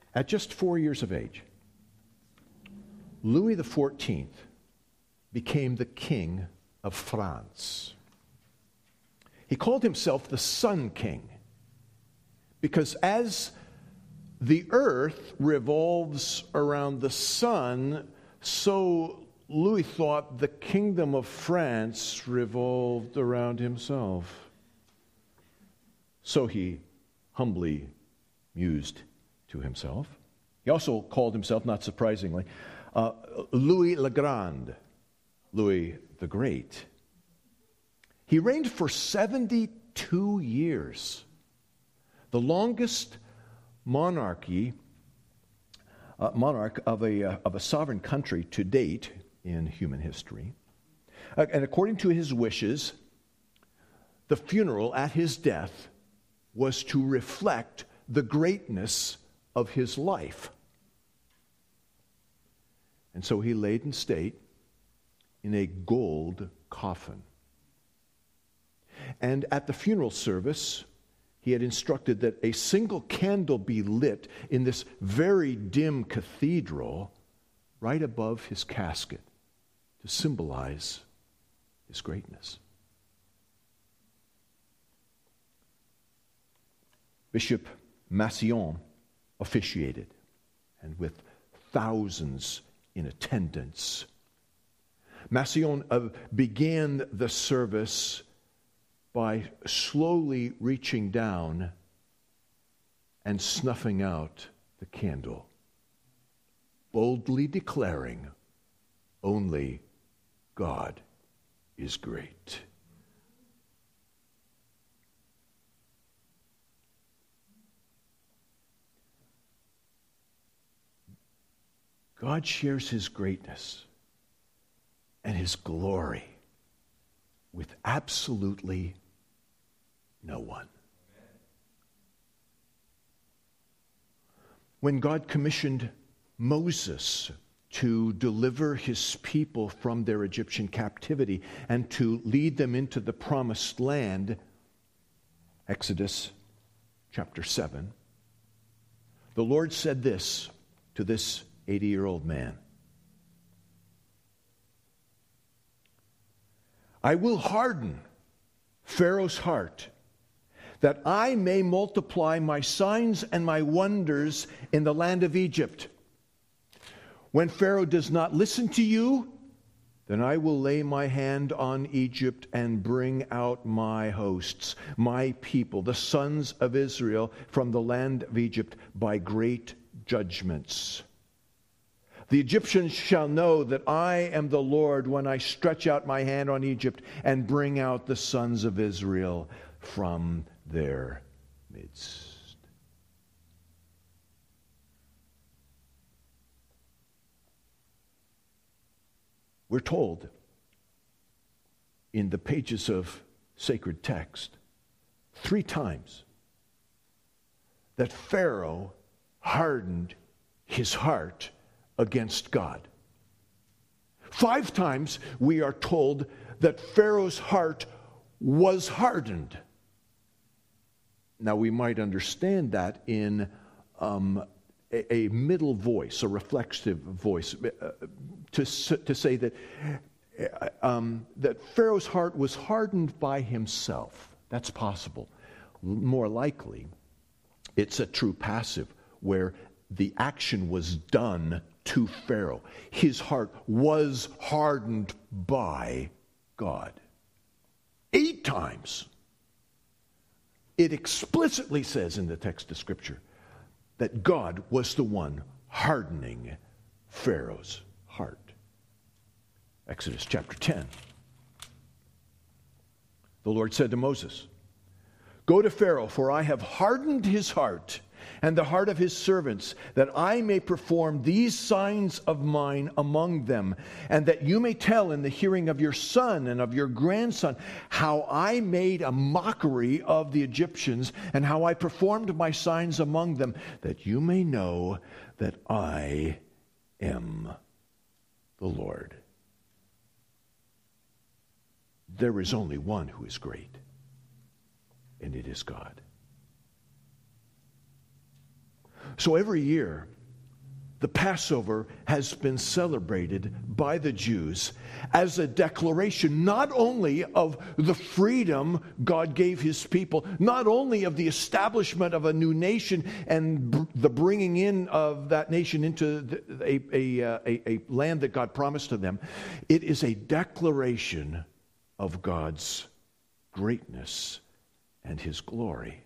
At just 4 years of age, Louis XIV became the king of France. He called himself the Sun King because as the earth revolves around the sun, so Louis thought the kingdom of France revolved around himself. So he humbly mused to himself. He also called himself, not surprisingly, Louis le Grand, Louis the Great. He reigned for 72 years, the longest monarch of a sovereign country to date in human history. And according to his wishes, the funeral at his death was to reflect the greatness of his life. And so he laid in state in a gold coffin. And at the funeral service, he had instructed that a single candle be lit in this very dim cathedral right above his casket to symbolize his greatness. Bishop Massillon officiated, and with thousands in attendance, Massillon began the service by slowly reaching down and snuffing out the candle, boldly declaring, "Only God is great." God shares his greatness and his glory with absolutely no one. When God commissioned Moses to deliver his people from their Egyptian captivity and to lead them into the promised land, Exodus chapter 7, the Lord said this to this 80-year-old man: I will harden Pharaoh's heart, that I may multiply my signs and my wonders in the land of Egypt. When Pharaoh does not listen to you, then I will lay my hand on Egypt and bring out my hosts, my people, the sons of Israel, from the land of Egypt by great judgments. The Egyptians shall know that I am the Lord when I stretch out my hand on Egypt and bring out the sons of Israel from their midst. We're told in the pages of sacred text 3 times that Pharaoh hardened his heart against God. 5 times we are told that Pharaoh's heart was hardened. Now we might understand that in a middle voice, a reflexive voice, to say that that Pharaoh's heart was hardened by himself. That's possible. More likely, it's a true passive where the action was done to Pharaoh. His heart was hardened by God. 8 times. It explicitly says in the text of Scripture that God was the one hardening Pharaoh's heart. Exodus chapter 10. The Lord said to Moses, "Go to Pharaoh, for I have hardened his heart and the heart of his servants, that I may perform these signs of mine among them, and that you may tell in the hearing of your son and of your grandson how I made a mockery of the Egyptians and how I performed my signs among them, that you may know that I am the Lord." There is only one who is great, and it is God. So every year, the Passover has been celebrated by the Jews as a declaration not only of the freedom God gave his people, not only of the establishment of a new nation and the bringing in of that nation into a land that God promised to them. It is a declaration of God's greatness and his glory.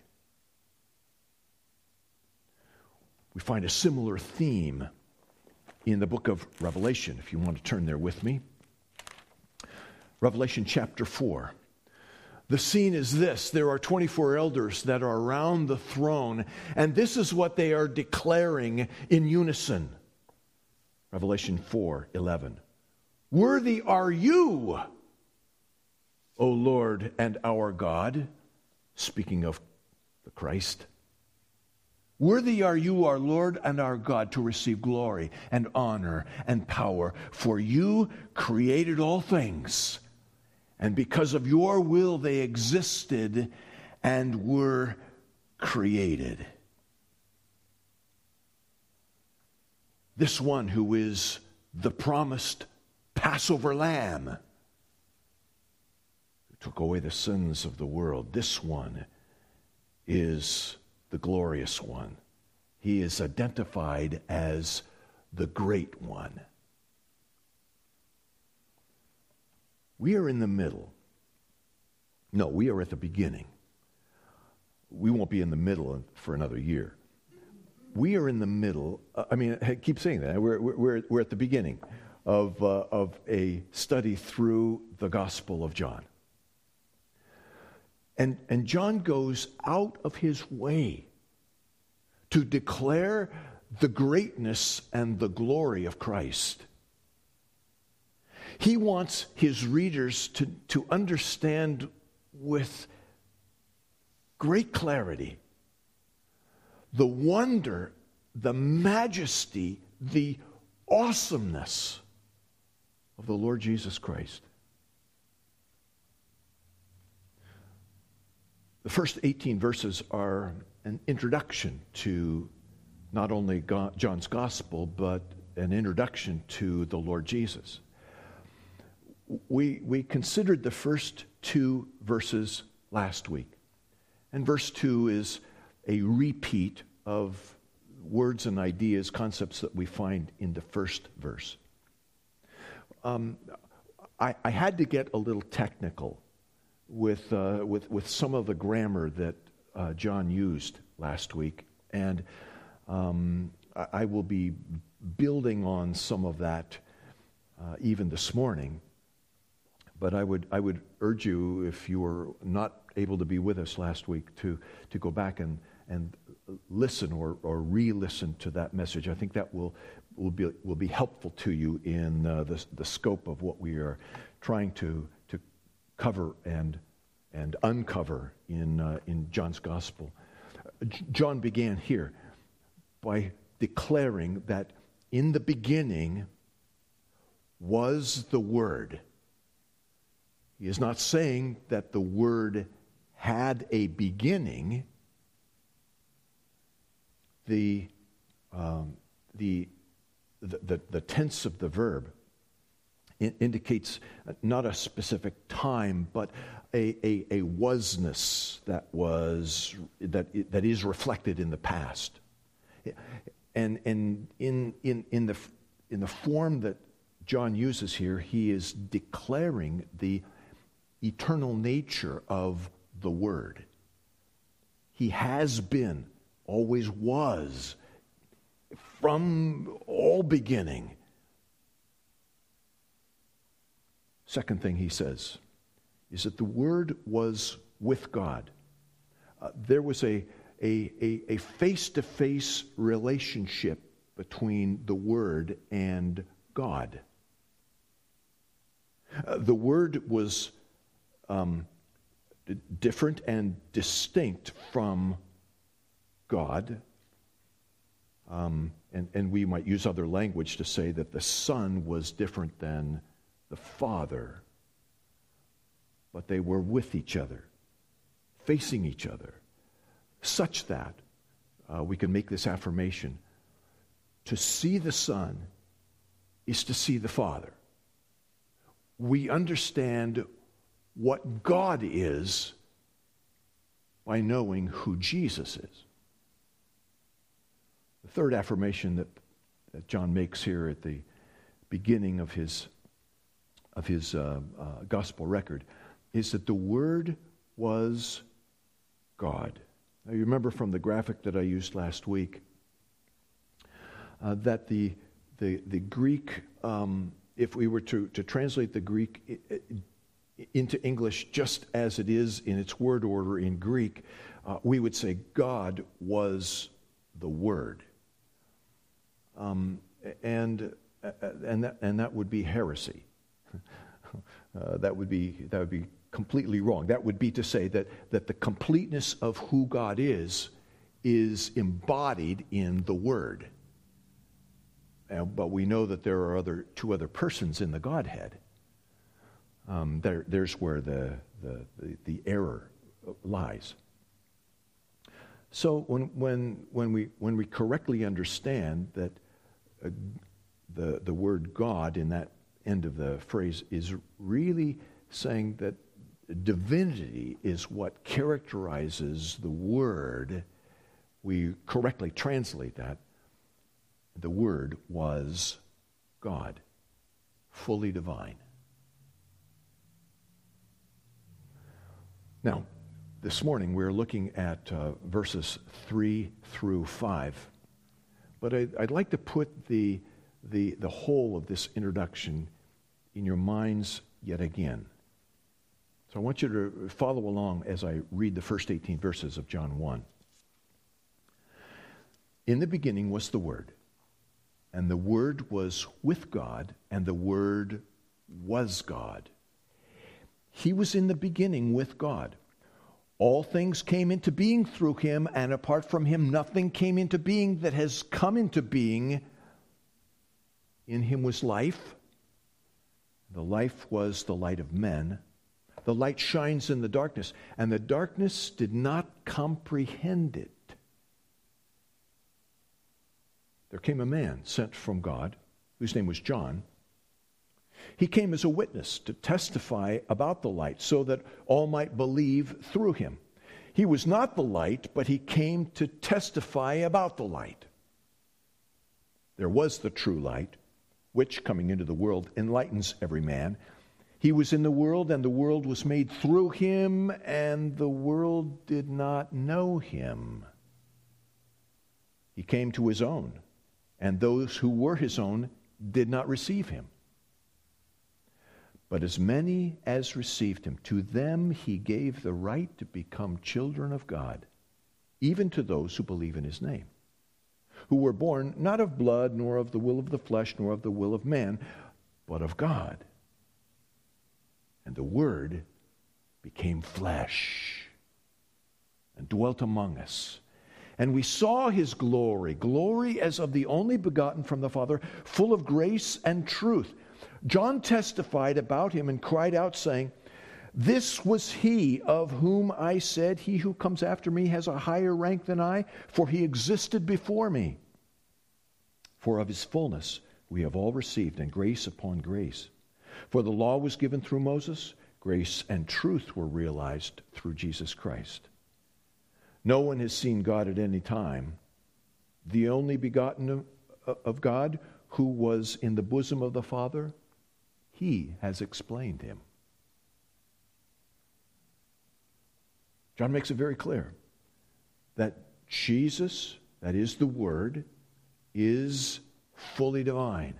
We find a similar theme in the book of Revelation, if you want to turn there with me. Revelation chapter 4. The scene is this. There are 24 elders that are around the throne, and this is what they are declaring in unison. Revelation 4:11. Worthy are you, O Lord and our God, speaking of the Christ. Worthy are you, our Lord and our God, to receive glory and honor and power, for you created all things, and because of your will they existed and were created. This one who is the promised Passover lamb, who took away the sins of the world, this one is the glorious one. He is identified as the great one. We are in the middle. No, we are at the beginning. We won't be in the middle for another year. We are in the middle. I keep saying that. We're at the beginning of a study through the Gospel of John. And John goes out of his way to declare the greatness and the glory of Christ. He wants his readers to understand with great clarity the wonder, the majesty, the awesomeness of the Lord Jesus Christ. The first 18 verses are an introduction to not only John's gospel, but an introduction to the Lord Jesus. We considered the first two verses last week. And verse 2 is a repeat of words and ideas, concepts that we find in the first verse. I had to get a little technical with some of the grammar that John used last week, and I will be building on some of that even this morning. But I would urge you, if you were not able to be with us last week, to go back and listen or re-listen to that message. I think that will be helpful to you in the scope of what we are trying to cover and uncover in John's gospel. John began here by declaring that in the beginning was the Word. He is not saying that the Word had a beginning. The tense of the verb indicates not a specific time, but a wasness that is reflected in the past, and in the form that John uses here, he is declaring the eternal nature of the Word. He has been, always was, from all beginning. Second thing he says is that the Word was with God. There was a face-to-face relationship between the Word and God. The Word was different and distinct from God. And we might use other language to say that the Son was different than the Father. But they were with each other, facing each other, such that we can make this affirmation. To see the Son is to see the Father. We understand what God is by knowing who Jesus is. The third affirmation that John makes here at the beginning of his gospel record is that the Word was God. Now, you remember from the graphic that I used last week that the Greek, if we were to translate the Greek into English just as it is in its word order in Greek, we would say God was the Word. And that would be heresy. That would be completely wrong. That would be to say that the completeness of who God is embodied in the Word. But we know that there are two other persons in the Godhead. There's where the error lies. So when we correctly understand that the word God in that end of the phrase is really saying that divinity is what characterizes the Word, we correctly translate that. The Word was God, fully divine. Now, this morning we're looking at verses 3 through 5. But I'd like to put the whole of this introduction in your minds yet again. So I want you to follow along as I read the first 18 verses of John 1. In the beginning was the Word, and the Word was with God, and the Word was God. He was in the beginning with God. All things came into being through him, and apart from him nothing came into being that has come into being. In him was life. The life was the light of men. The light shines in the darkness, and the darkness did not comprehend it. There came a man sent from God, whose name was John. He came as a witness to testify about the light, so that all might believe through him. He was not the light, but he came to testify about the light. There was the true light, which, coming into the world, enlightens every man. He was in the world, and the world was made through him, and the world did not know him. He came to his own, and those who were his own did not receive him. But as many as received him, to them he gave the right to become children of God, even to those who believe in his name, who were born not of blood, nor of the will of the flesh, nor of the will of man, but of God. And the Word became flesh and dwelt among us. And we saw his glory, glory as of the only begotten from the Father, full of grace and truth. John testified about him and cried out, saying, "This was he of whom I said, he who comes after me has a higher rank than I, for he existed before me. For of his fullness we have all received, and grace upon grace. For the law was given through Moses, grace and truth were realized through Jesus Christ. No one has seen God at any time. The only begotten of God, who was in the bosom of the Father, he has explained him." John makes it very clear that Jesus, that is the Word, is fully divine.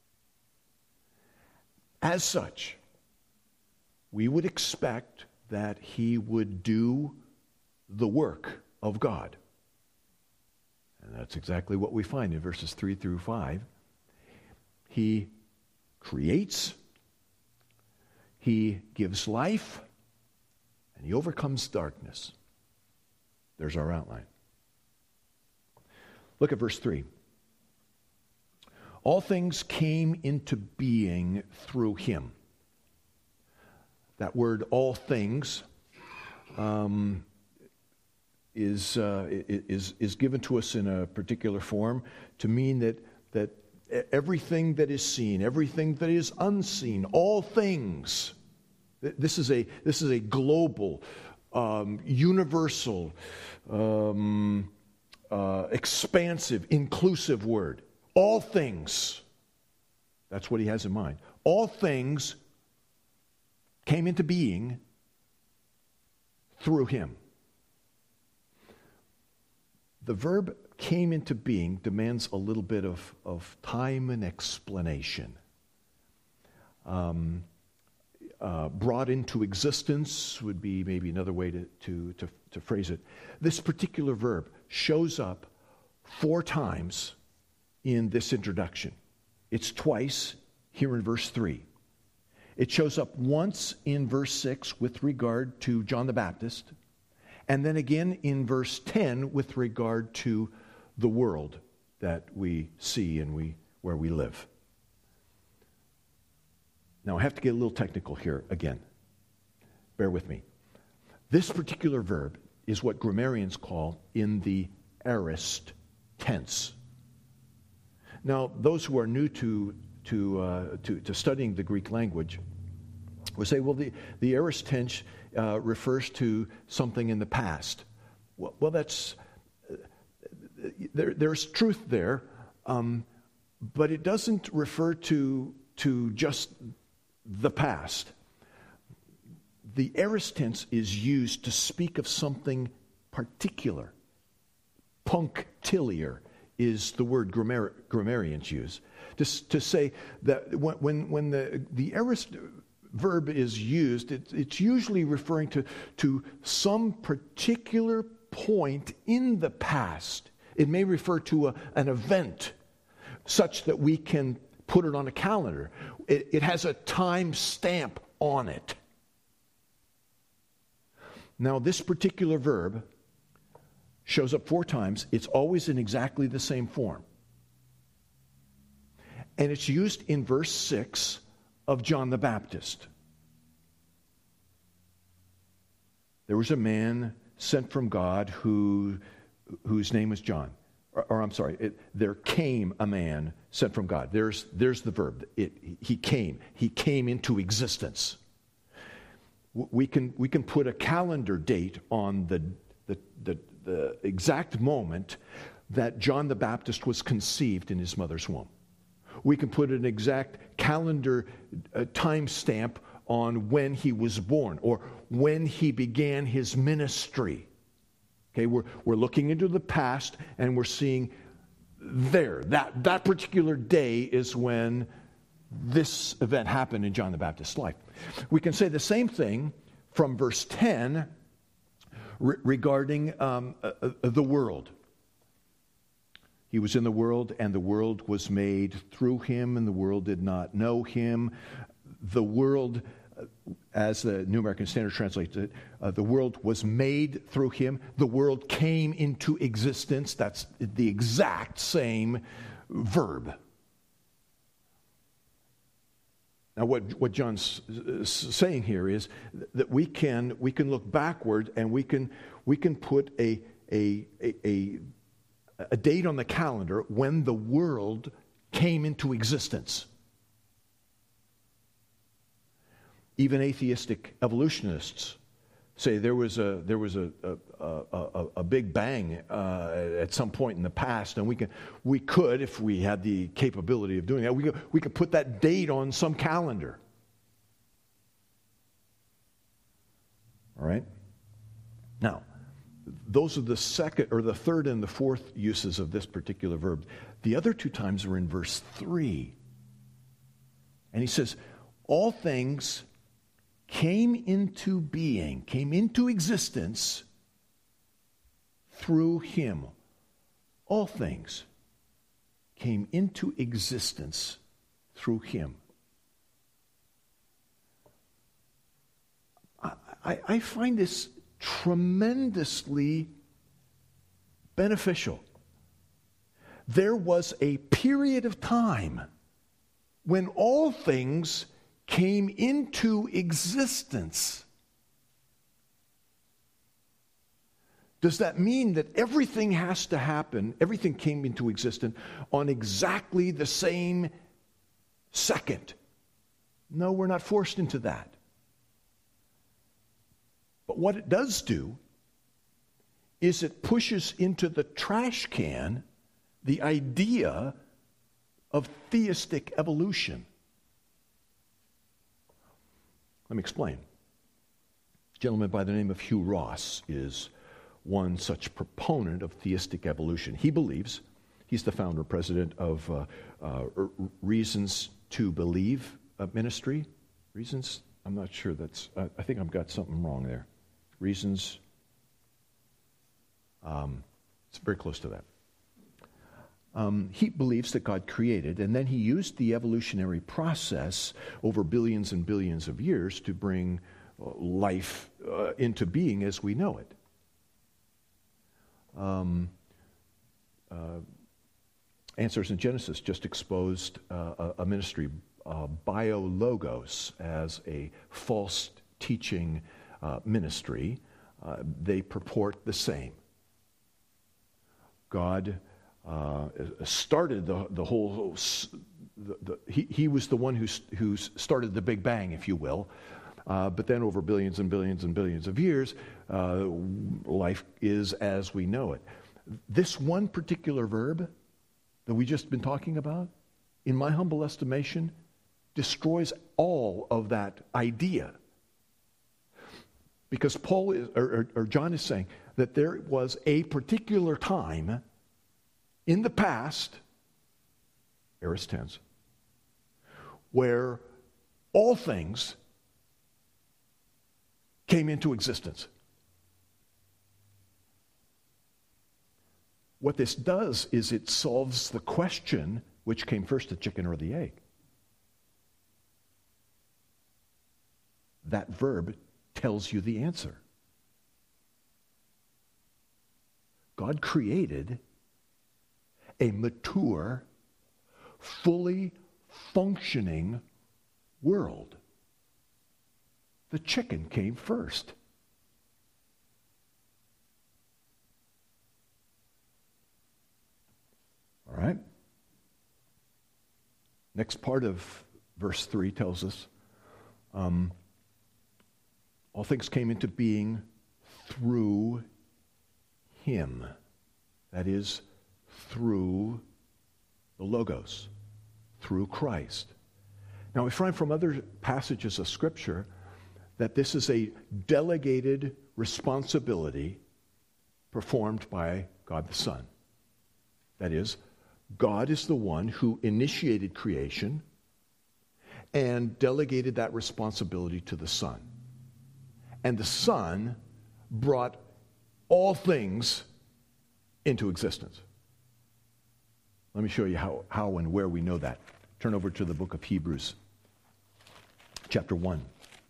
As such, we would expect that he would do the work of God. And that's exactly what we find in verses 3 through 5. He creates, he gives life, and he overcomes darkness. There's our outline. Look at verse 3. All things came into being through him. That word, all things, is given to us in a particular form to mean that everything that is seen, everything that is unseen, all things. This is a global, universal, expansive, inclusive word. All things. That's what he has in mind. All things came into being through him. The verb came into being demands a little bit of time and explanation. Brought into existence would be maybe another way to phrase it. This particular verb shows up 4 times in this introduction. It's twice here in verse 3. It shows up once in verse 6 with regard to John the Baptist, and then again in verse 10 with regard to the world that we see and where we live. Now, I have to get a little technical here again. Bear with me. This particular verb is what grammarians call in the aorist tense. Now, those who are new to studying the Greek language will say, well, the aorist tense refers to something in the past. Well, that's there's truth there, but it doesn't refer to just the past. The aorist tense is used to speak of something particular. Punctiliar is the word grammarians use. To say that when the aorist verb is used, it's usually referring to some particular point in the past. It may refer to an event such that we can put it on a calendar. It has a time stamp on it. Now, this particular verb shows up 4 times. It's always in exactly the same form. And it's used in verse 6 of John the Baptist. There was a man sent from God whose name was John. Or I'm sorry, there came a man sent from God. There's the verb. He came. He came into existence. We can put a calendar date on the exact moment that John the Baptist was conceived in his mother's womb. We can put an exact calendar time stamp on when he was born or when he began his ministry. Okay, we're looking into the past and we're seeing there, that particular day is when this event happened in John the Baptist's life. We can say the same thing from verse 10 regarding the world. He was in the world, and the world was made through him, and the world did not know him. The world, as the New American Standard translates it, the world was made through him. The world came into existence. That's the exact same verb. Now, what John's saying here is that we can look backward and we can put a date on the calendar when the world came into existence. Even atheistic evolutionists say there was a big bang at some point in the past, and we could, if we had the capability of doing that, we could put that date on some calendar. All right? Now, those are the second or the third and the fourth uses of this particular verb. The other 2 times are in verse 3. And he says, all things came into being, came into existence through him. All things came into existence through him. I find this tremendously beneficial. There was a period of time when all things came into existence. Does that mean that everything has to happen, everything came into existence on exactly the same second? No, we're not forced into that. But what it does do is it pushes into the trash can the idea of theistic evolution. Let me explain. A gentleman by the name of Hugh Ross is one such proponent of theistic evolution. He believes, he's the founder and president of Reasons to Believe ministry. Reasons, I'm not sure that's, I think I've got something wrong there. Reasons, it's very close to that. He believes that God created, and then he used the evolutionary process over billions and billions of years to bring life into being as we know it. Answers in Genesis just exposed a ministry, BioLogos, as a false teaching ministry. They purport the same. God started the whole. He was the one who started the Big Bang, if you will. But then over billions and billions and billions of years, life is as we know it. This one particular verb that we just been talking about, in my humble estimation, destroys all of that idea. Because Paul is, or John is saying that there was a particular time in the past, aorist tense, where all things came into existence. What this does is it solves the question, which came first, the chicken or the egg? That verb tells you the answer. God created a mature, fully functioning world. The chicken came first. All right? Next part of verse 3 tells us all things came into being through him. That is, through the Logos, through Christ. Now, we find from other passages of Scripture that this is a delegated responsibility performed by God the Son. That is, God is the one who initiated creation and delegated that responsibility to the Son. And the Son brought all things into existence. Let me show you how and where we know that. Turn over to the book of Hebrews, chapter 1.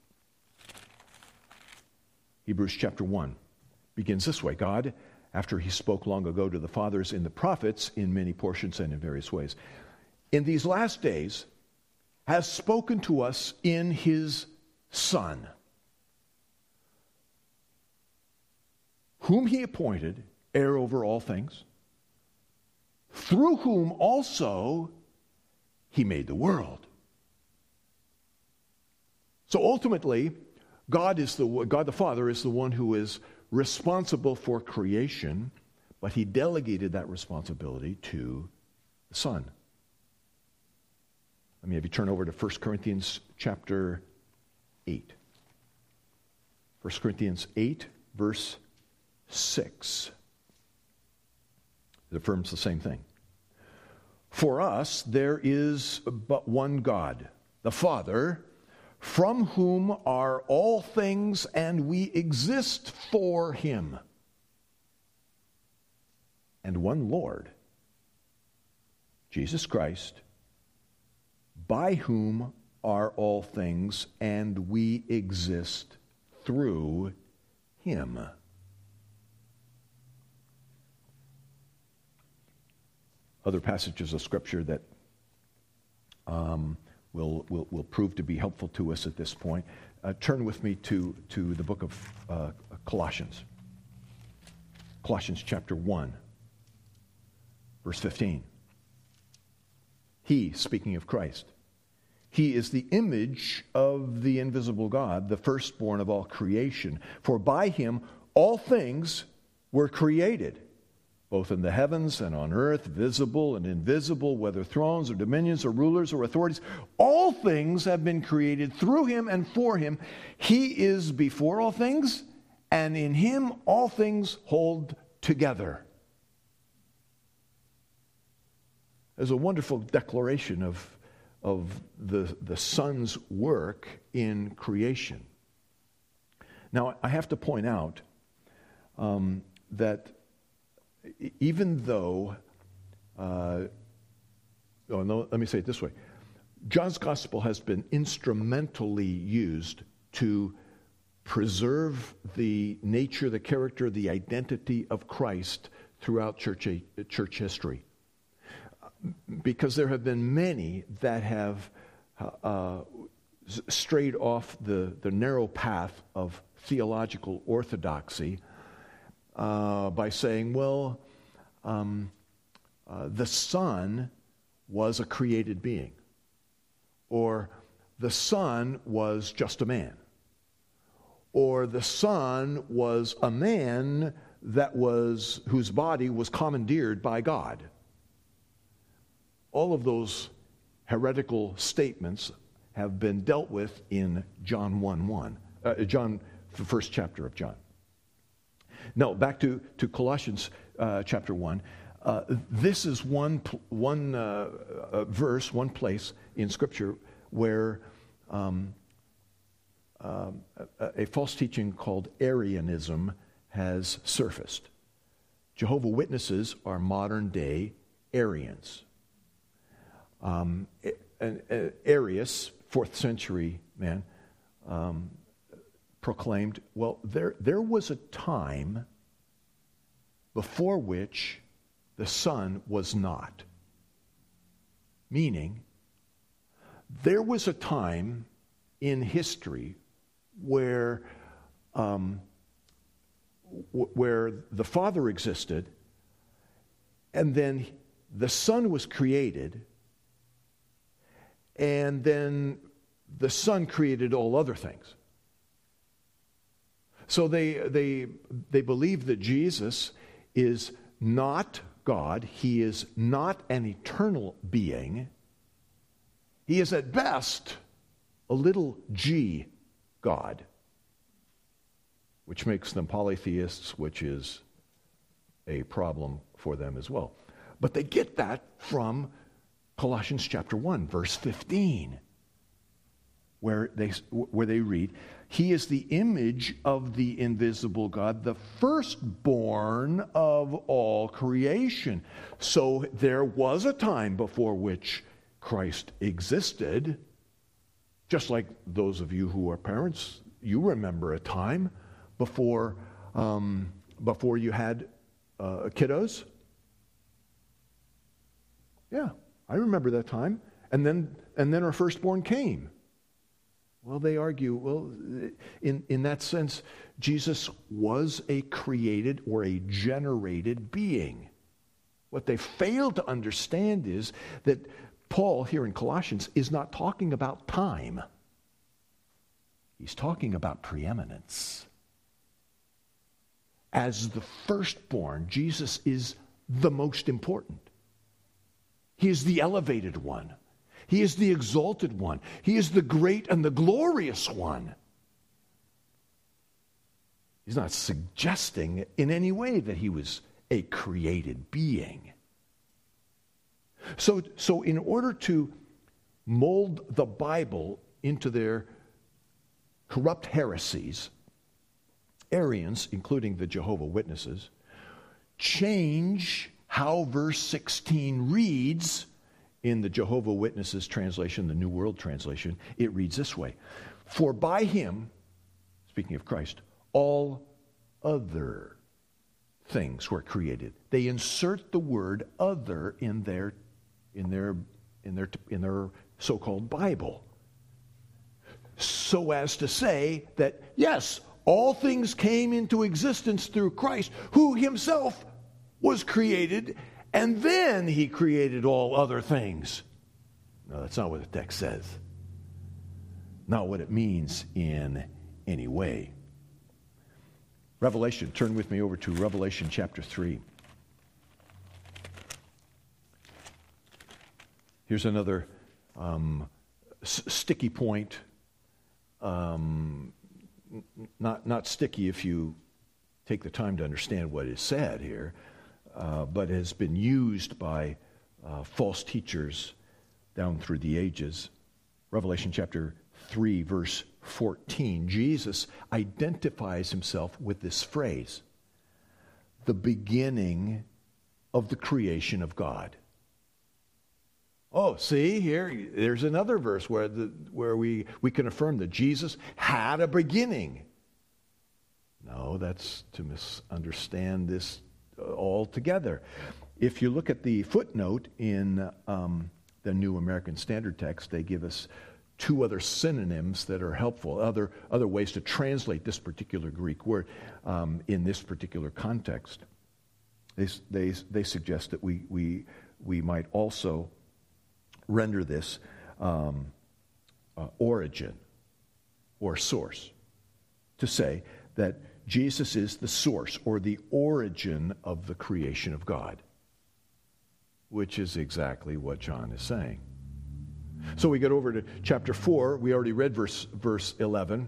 Hebrews chapter 1 begins this way. God, after he spoke long ago to the fathers in the prophets in many portions and in various ways, in these last days has spoken to us in his Son, whom he appointed heir over all things, through whom also he made the world. So ultimately, God the Father is the one who is responsible for creation, but he delegated that responsibility to the Son. Let me have you turn over to 1 Corinthians chapter 8. 1 Corinthians 8, verse 6. It affirms the same thing. For us, there is but one God, the Father, from whom are all things, and we exist for him. And one Lord, Jesus Christ, by whom are all things, and we exist through him. Other passages of Scripture that will prove to be helpful to us at this point. Turn with me to the book of Colossians. Colossians chapter 1, verse 15. He, speaking of Christ, he is the image of the invisible God, the firstborn of all creation. For by him all things were created, both in the heavens and on earth, visible and invisible, whether thrones or dominions or rulers or authorities. All things have been created through him and for him. He is before all things, and in him all things hold together. There's a wonderful declaration of the Son's work in creation. Now, I have to point out that even though, let me say it this way. John's Gospel has been instrumentally used to preserve the nature, the character, the identity of Christ throughout church history. Because there have been many that have strayed off the narrow path of theological orthodoxy by saying, well, the Son was a created being, or the Son was just a man, or the Son was a man whose body was commandeered by God. All of those heretical statements have been dealt with in John 1:1, the first chapter of John. Now, back to Colossians chapter 1. This is one verse, one place in Scripture where a false teaching called Arianism has surfaced. Jehovah's Witnesses are modern-day Arians. Arius, 4th century man, proclaimed, well, there was a time before which the Son was not. Meaning, there was a time in history where the Father existed, and then the Son was created, and then the Son created all other things. So they believe that Jesus is not God. He is not an eternal being. He is at best a little g God, which makes them polytheists, which is a problem for them as well. But they get that from Colossians chapter 1, verse 15, where they read, he is the image of the invisible God, the firstborn of all creation. So there was a time before which Christ existed. Just like those of you who are parents, you remember a time before you had kiddos. Yeah, I remember that time. And then our firstborn came. Well, they argue, well, in that sense, Jesus was a created or a generated being. What they fail to understand is that Paul, here in Colossians, is not talking about time. He's talking about preeminence. As the firstborn, Jesus is the most important. He is the elevated one. He is the exalted one. He is the great and the glorious one. He's not suggesting in any way that he was a created being. So in order to mold the Bible into their corrupt heresies, Arians, including the Jehovah's Witnesses, change how verse 16 reads. In the Jehovah's Witnesses translation, the New World Translation, it reads this way: for by him, speaking of Christ, all other things were created. They insert the word other in their so-called Bible, so as to say that, yes, all things came into existence through Christ, who himself was created, and then he created all other things. No, that's not what the text says. Not what it means in any way. Revelation, turn with me over to Revelation chapter 3. Here's another sticky point. Not sticky if you take the time to understand what is said here, but has been used by false teachers down through the ages. Revelation chapter 3, verse 14. Jesus identifies himself with this phrase, the beginning of the creation of God. Oh, see here, there's another verse where we can affirm that Jesus had a beginning. No, that's to misunderstand this altogether. If you look at the footnote in the New American Standard Text, they give us two other synonyms that are helpful, other ways to translate this particular Greek word in this particular context. They suggest that we might also render this origin or source, to say that Jesus is the source or the origin of the creation of God, which is exactly what John is saying. So we get over to chapter 4. We already read verse 11.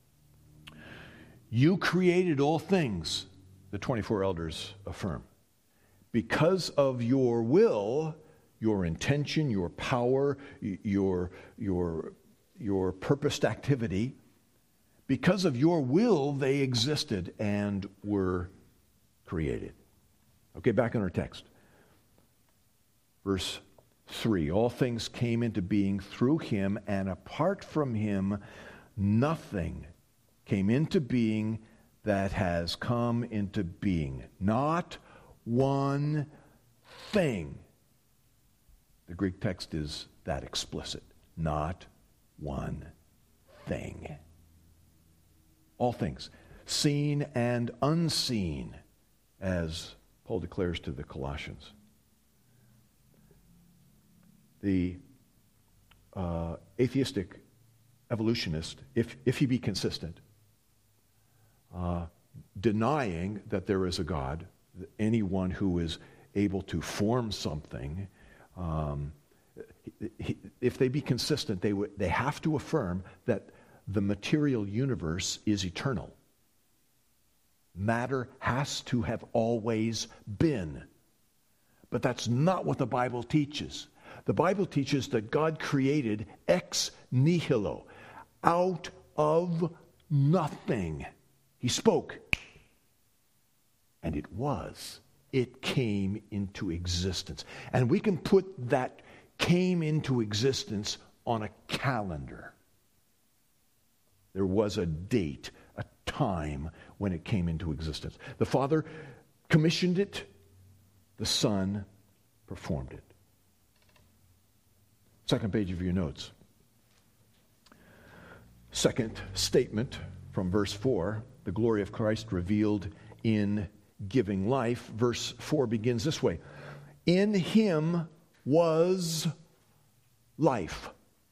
You created all things, the 24 elders affirm, because of your will, your intention, your power, your purposed activity. Because of your will, they existed and were created. Okay, back in our text. Verse 3, all things came into being through him, and apart from him, nothing came into being that has come into being. Not one thing. The Greek text is that explicit. Not one thing. All things, seen and unseen, as Paul declares to the Colossians. The atheistic evolutionist, if he be consistent, denying that there is a God, anyone who is able to form something, if they be consistent, they have to affirm that the material universe is eternal. Matter has to have always been. But that's not what the Bible teaches. The Bible teaches that God created ex nihilo, out of nothing. He spoke, and it was. It came into existence. And we can put that came into existence on a calendar. There was a date, a time when it came into existence. The Father commissioned it. The Son performed it. Second page of your notes. Second statement from verse 4, the glory of Christ revealed in giving life. Verse 4 begins this way. In him was life.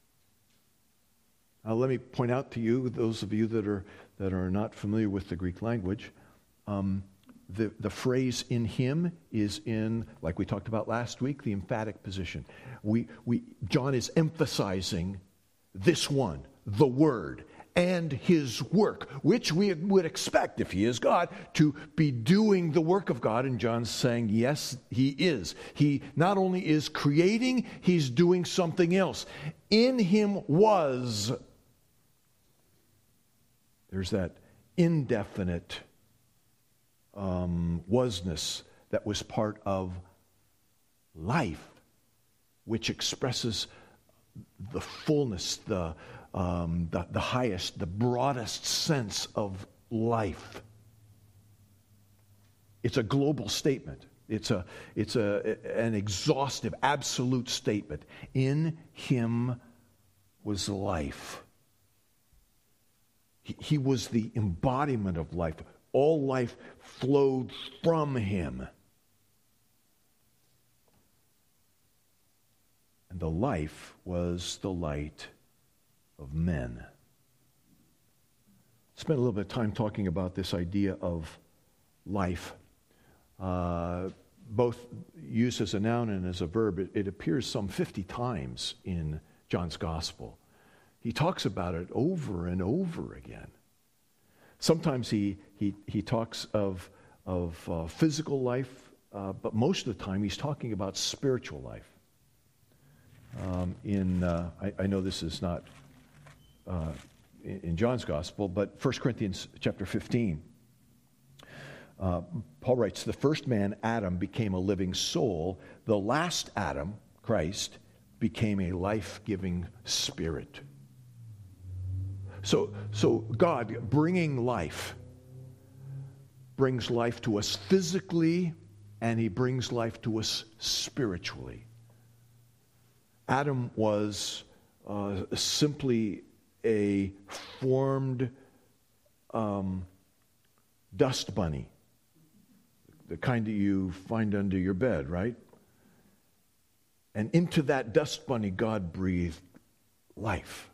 Now, let me point out to you, those of you that are not familiar with the Greek language, the phrase "in him" is in, like we talked about last week, the emphatic position. John is emphasizing this one, the Word, and his work, which we would expect, if he is God, to be doing the work of God. And John's saying, yes, he is. He not only is creating, he's doing something else. In him was. There's that indefinite wasness that was part of life, which expresses the fullness, the highest, the broadest sense of life. It's a global statement. It's an exhaustive, absolute statement. In him was life. He was the embodiment of life. All life flowed from him. And the life was the light of men. Spent a little bit of time talking about this idea of life. Both used as a noun and as a verb. It appears some 50 times in John's Gospel. He talks about it over and over again. Sometimes he talks of physical life, but most of the time he's talking about spiritual life. I know this is not in John's Gospel, but 1 Corinthians chapter 15. Paul writes, the first man, Adam, became a living soul. The last Adam, Christ, became a life-giving spirit. So God, bringing life, brings life to us physically, and he brings life to us spiritually. Adam was simply a formed dust bunny, the kind that you find under your bed, right? And into that dust bunny, God breathed life.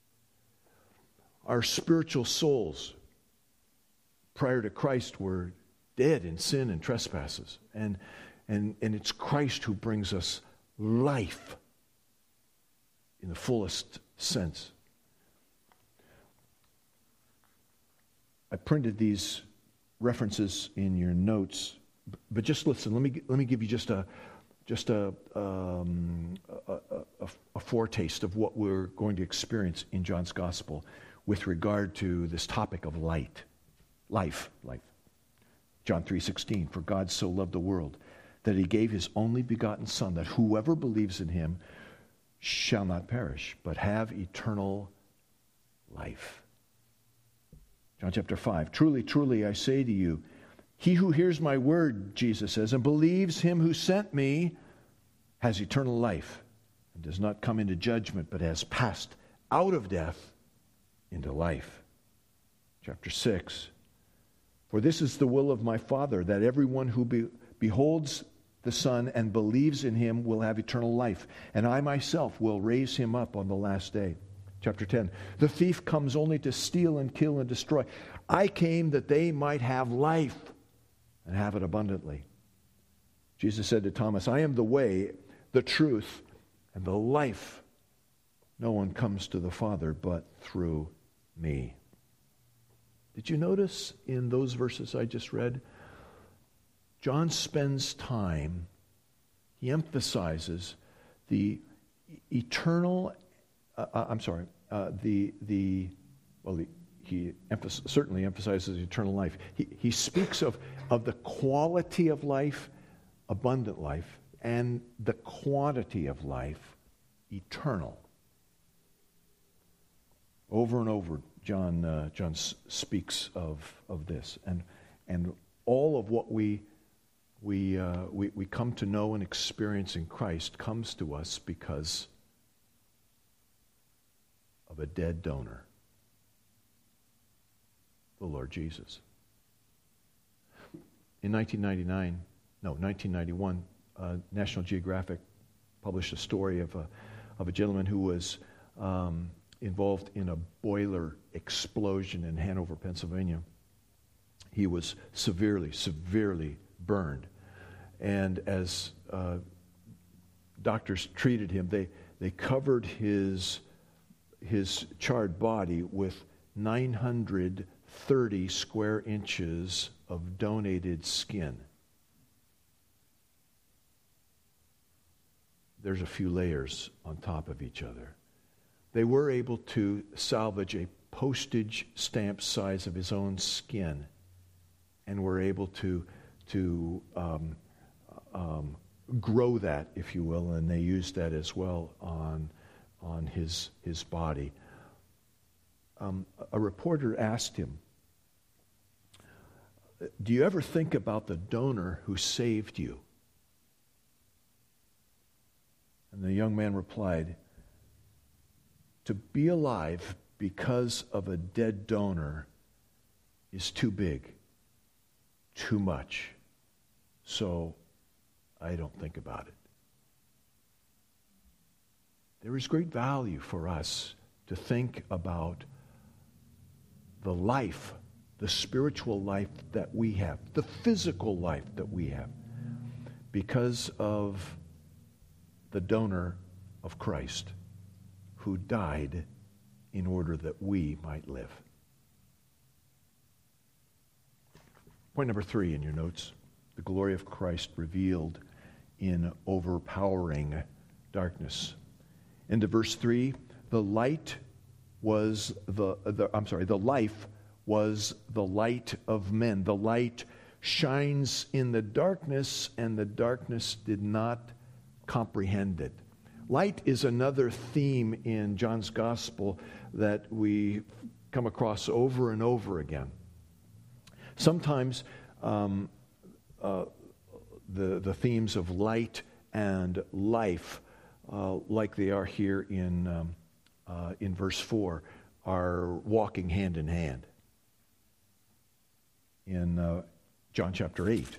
Our spiritual souls, prior to Christ, were dead in sin and trespasses. And it's Christ who brings us life in the fullest sense. I printed these references in your notes, but just listen. Let me give you just a foretaste of what we're going to experience in John's Gospel with regard to this topic of life. John 3:16, for God so loved the world that he gave his only begotten Son, that whoever believes in him shall not perish, but have eternal life. John chapter 5, truly, truly, I say to you, he who hears my word, Jesus says, and believes him who sent me has eternal life and does not come into judgment, but has passed out of death into life. Chapter 6, for this is the will of my Father, that everyone who beholds the Son and believes in him will have eternal life, and I myself will raise him up on the last day. Chapter 10, the thief comes only to steal and kill and destroy. I came that they might have life and have it abundantly. Jesus said to Thomas, I am the way, the truth, and the life. No one comes to the Father but through me. Did you notice in those verses I just read, John spends time, he emphasizes the eternal, he certainly emphasizes eternal life. He speaks of the quality of life, abundant life, and the quantity of life, eternal. Over and over, John speaks of this, and all of what we come to know and experience in Christ comes to us because of a dead donor, the Lord Jesus. In 1991, National Geographic published a story of a gentleman who was involved in a boiler explosion in Hanover, Pennsylvania. He was severely burned. And as doctors treated him, they covered his charred body with 930 square inches of donated skin. There's a few layers on top of each other. They were able to salvage a postage stamp size of his own skin, and were able to grow that, if you will, and they used that as well on his body. A reporter asked him, do you ever think about the donor who saved you? And the young man replied, to be alive because of a dead donor is too big, too much. So I don't think about it. There is great value for us to think about the life, the spiritual life that we have, the physical life that we have, because of the donor of Christ who died in order that we might live. Point number 3 in your notes, the glory of Christ revealed in overpowering darkness. Into verse 3, the life was the light of men. The light shines in the darkness, and the darkness did not comprehend it. Light is another theme in John's gospel that we come across over and over again. Sometimes the themes of light and life, like they are here in verse 4, are walking hand in hand. In John chapter 8,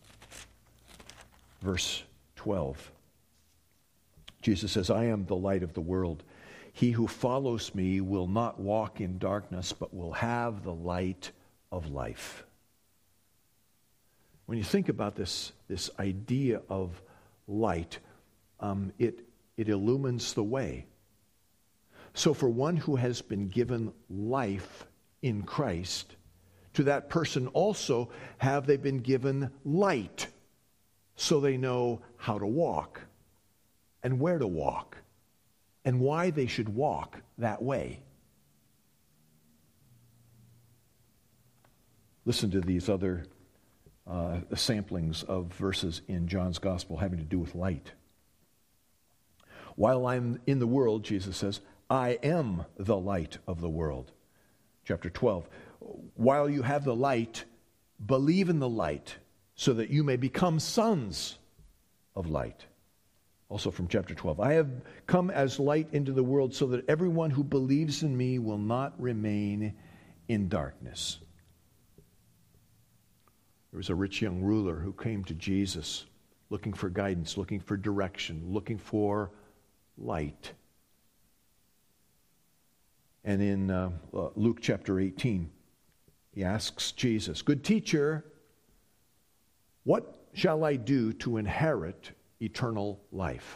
verse 12, Jesus says, I am the light of the world. He who follows me will not walk in darkness, but will have the light of life. When you think about this idea of light, it illumines the way. So for one who has been given life in Christ, to that person also have they been given light, so they know how to walk and where to walk and why they should walk that way. Listen to these other samplings of verses in John's gospel having to do with light. While I'm in the world, Jesus says, I am the light of the world. Chapter 12, while you have the light, believe in the light so that you may become sons of light. Also from chapter 12, I have come as light into the world so that everyone who believes in me will not remain in darkness. There was a rich young ruler who came to Jesus looking for guidance, looking for direction, looking for light. And in Luke chapter 18, he asks Jesus, good teacher, what shall I do to inherit eternal life?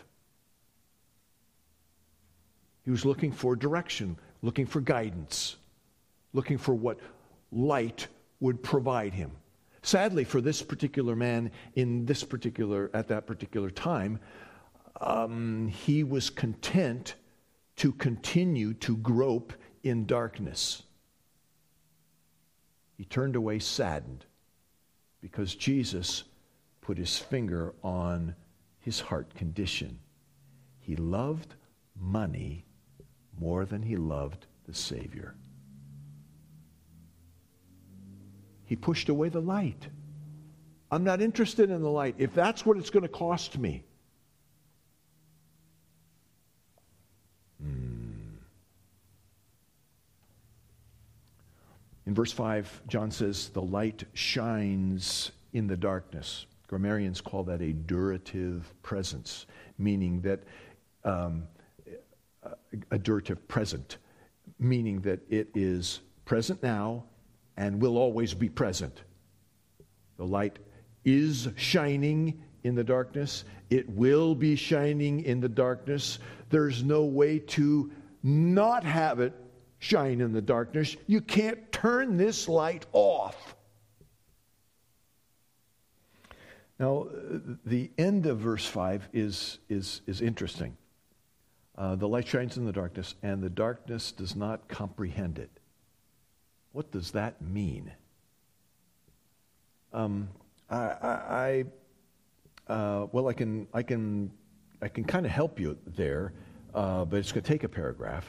He was looking for direction, looking for guidance, looking for what light would provide him. Sadly, for this particular man at that particular time, he was content to continue to grope in darkness. He turned away saddened because Jesus put his finger on his heart condition. He loved money more than he loved the Savior. He pushed away the light. I'm not interested in the light if that's what it's going to cost me. In verse 5, John says, the light shines in the darkness. Grammarians call that a durative presence, meaning that a durative present, meaning that it is present now and will always be present. The light is shining in the darkness. It will be shining in the darkness. There's no way to not have it shine in the darkness. You can't turn this light off. Now, the end of verse 5 is interesting. The light shines in the darkness, and the darkness does not comprehend it. What does that mean? I can kind of help you there, but it's going to take a paragraph.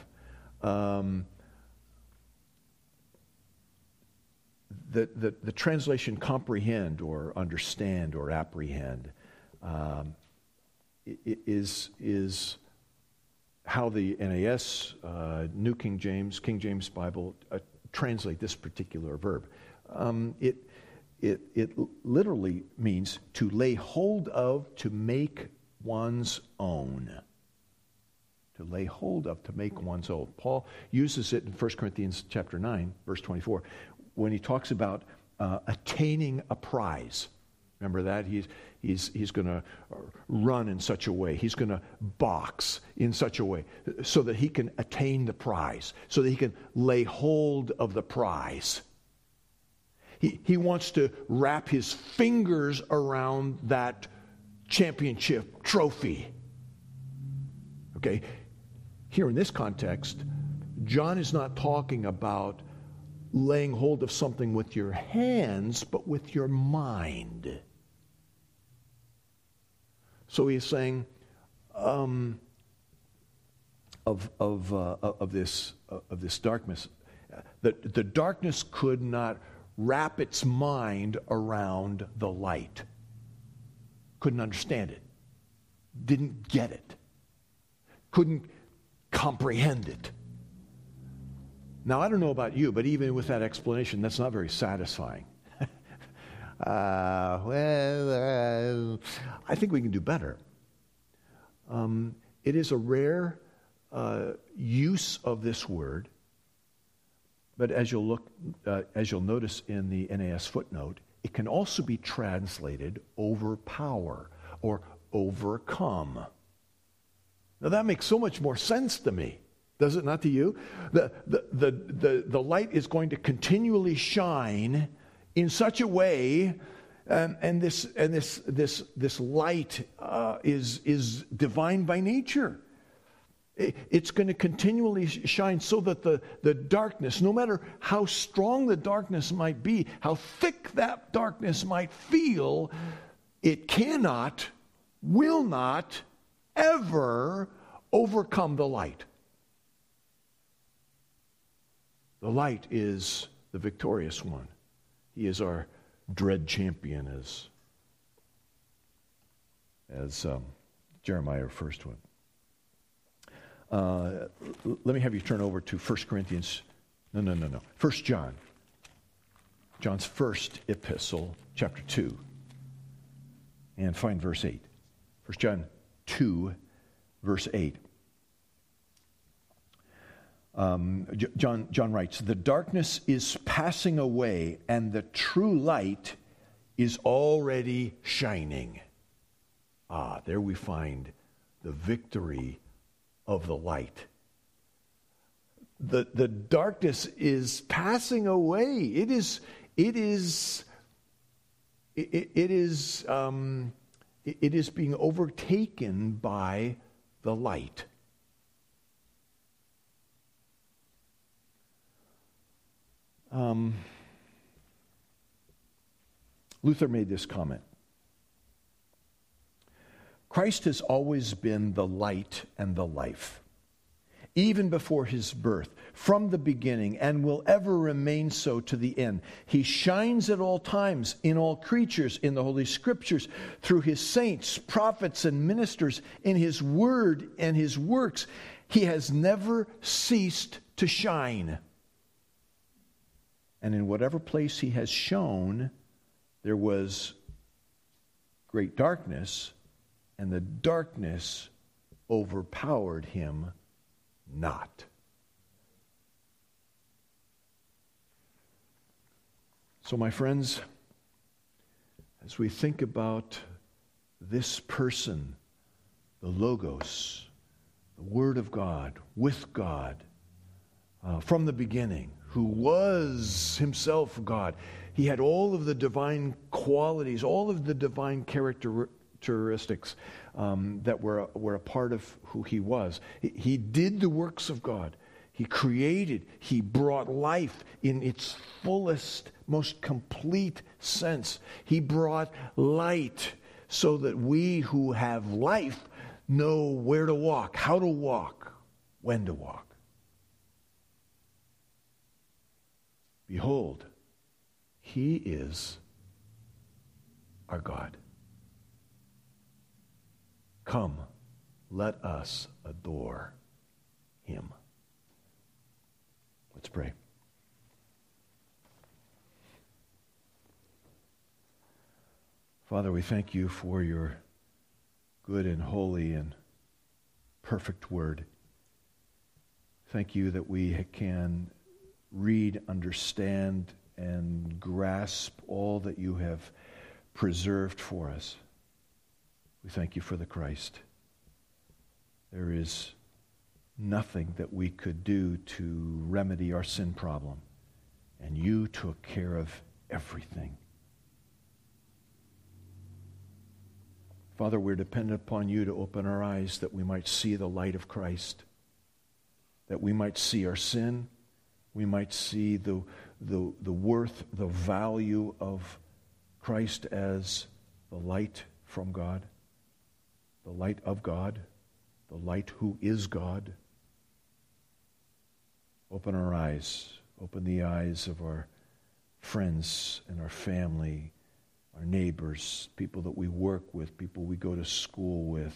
The translation comprehend or understand or apprehend how the NAS, New King James Bible, translate this particular verb. It literally means to lay hold of, to make one's own. To lay hold of, to make one's own. Paul uses it in 1 Corinthians chapter 9, verse 24, when he talks about attaining a prize. Remember that? He's going to run in such a way. He's going to box in such a way so that he can attain the prize, so that he can lay hold of the prize. He wants to wrap his fingers around that championship trophy. Okay? Here in this context, John is not talking about laying hold of something with your hands, but with your mind. So he is saying of this darkness, that the darkness could not wrap its mind around the light. Couldn't understand it. Didn't get it. Couldn't comprehend it. Now, I don't know about you, but even with that explanation, that's not very satisfying. I think we can do better. It is a rare use of this word, but as you'll notice in the NAS footnote, it can also be translated overpower or overcome. Now that makes so much more sense to me. Does it not to you? The light is going to continually shine in such a way, and this light is divine by nature. It's going to continually shine so that the darkness, no matter how strong the darkness might be, how thick that darkness might feel, it cannot, will not, ever overcome the light. The light is the victorious one. He is our dread champion, as Jeremiah refers to him. Let me have you turn over to 1 Corinthians. No. 1 John. John's first epistle, chapter 2. And find verse 8. 1 John 2, verse 8. John writes, "The darkness is passing away, and the true light is already shining." There we find the victory of the light. The darkness is passing away. It is being overtaken by the light. Luther made this comment. Christ has always been the light and the life, even before his birth, from the beginning, and will ever remain so to the end. He shines at all times, in all creatures, in the Holy Scriptures, through his saints, prophets, and ministers, in his word and his works. He has never ceased to shine. And in whatever place he has shone, there was great darkness, and the darkness overpowered him not. So, my friends, as we think about this person, the Logos, the Word of God, with God, from the beginning, who was himself God. He had all of the divine qualities, all of the divine characteristics that were a part of who he was. He did the works of God. He created. He brought life in its fullest, most complete sense. He brought light so that we who have life know where to walk, how to walk, when to walk. Behold, he is our God. Come, let us adore him. Let's pray. Father, we thank you for your good and holy and perfect word. Thank you that we can read, understand, and grasp all that you have preserved for us. We thank you for the Christ. There is nothing that we could do to remedy our sin problem, and you took care of everything. Father, we're dependent upon you to open our eyes that we might see the light of Christ, that we might see our sin, we might see the worth, the value of Christ as the light from God, the light of God, the light who is God. Open our eyes, open the eyes of our friends and our family, our neighbors, people that we work with, people we go to school with.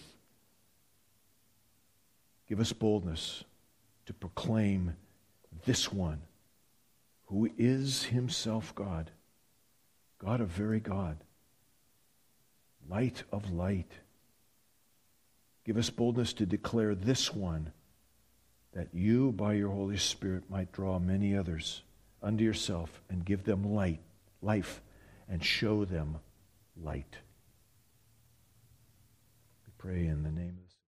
Give us boldness to proclaim this one who is himself God, God of very God, light of light. Give us boldness to declare this one, that you, by your Holy Spirit, might draw many others unto yourself and give them life, and show them light. We pray in the name of